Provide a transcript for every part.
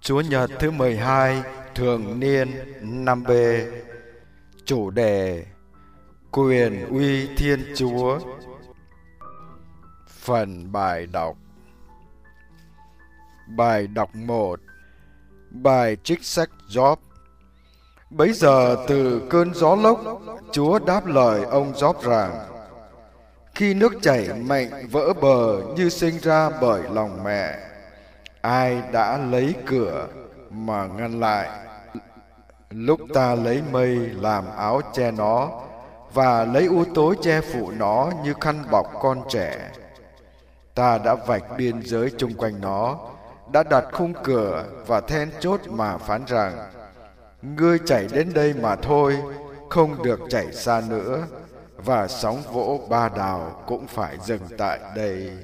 Chúa Nhật thứ 12 thường niên năm B. Chủ đề: Quyền uy Thiên Chúa. Phần bài đọc. Bài đọc 1. Bài trích sách Gióp. Bấy giờ từ cơn gió lốc, Chúa đáp lời ông Gióp rằng: khi nước chảy mạnh vỡ bờ như sinh ra bởi lòng mẹ, ai đã lấy cửa mà ngăn lại? Lúc ta lấy mây làm áo che nó, và lấy u tối che phủ nó như khăn bọc con trẻ. Ta đã vạch biên giới chung quanh nó, đã đặt khung cửa và then chốt mà phán rằng: ngươi chảy đến đây mà thôi, không được chảy xa nữa, và sóng vỗ ba đào cũng phải dừng tại đây.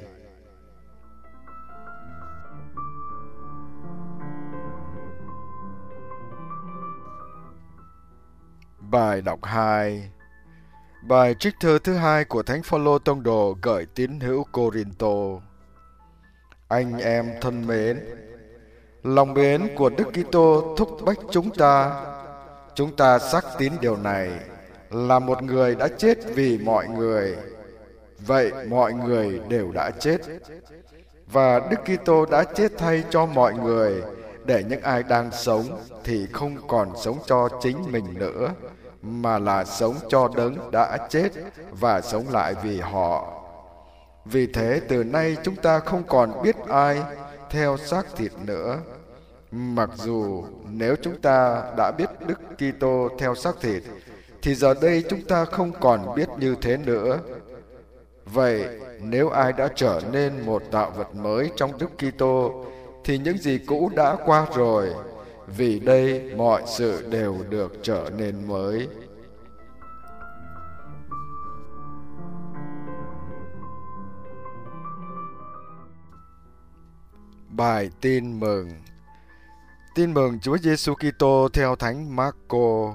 Bài đọc 2. Bài trích thơ thứ 2 của Thánh Phaolô tông đồ gửi tín hữu Cô-rin-tô. Anh em thân mến, lòng mến của Đức Kitô thúc bách chúng ta xác tín điều này là một người đã chết vì mọi người. Vậy mọi người đều đã chết, và Đức Kitô đã chết thay cho mọi người, để những ai đang sống thì không còn sống cho chính mình nữa, mà là sống cho Đấng đã chết và sống lại vì họ. Vì thế từ nay chúng ta không còn biết ai theo xác thịt nữa. Mặc dù nếu chúng ta đã biết Đức Kitô theo xác thịt, thì giờ đây chúng ta không còn biết như thế nữa. Vậy nếu ai đã trở nên một tạo vật mới trong Đức Kitô, thì những gì cũ đã qua rồi, vì đây mọi sự đều được trở nên mới. Bài tin mừng. Tin mừng Chúa Giêsu Kitô theo Thánh Marco.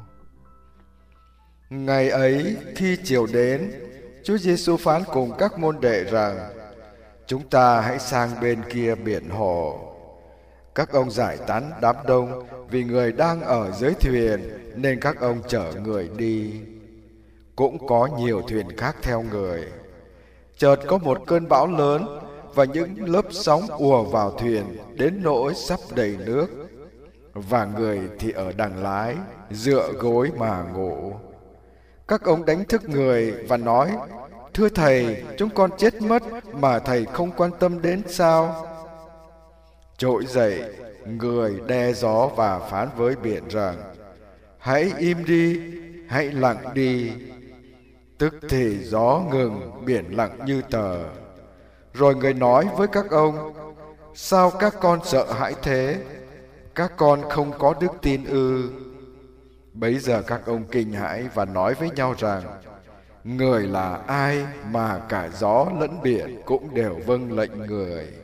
Ngày ấy khi chiều đến, Chúa Giêsu phán cùng các môn đệ rằng: chúng ta hãy sang bên kia biển hồ. Các ông giải tán đám đông vì người đang ở dưới thuyền, nên các ông chở người đi. Cũng có nhiều thuyền khác theo người. Chợt có một cơn bão lớn, và những lớp sóng ùa vào thuyền đến nỗi sắp đầy nước, và người thì ở đằng lái dựa gối mà ngủ. Các ông đánh thức người và nói: thưa thầy, chúng con chết mất mà thầy không quan tâm đến sao? Trỗi dậy, người đe gió và phán với biển rằng: hãy im đi, hãy lặng đi. Tức thì gió ngừng, biển lặng như tờ. Rồi người nói với các ông: sao các con sợ hãi thế? Các con không có đức tin ư? Bấy giờ các ông kinh hãi và nói với nhau rằng: người là ai mà cả gió lẫn biển cũng đều vâng lệnh người?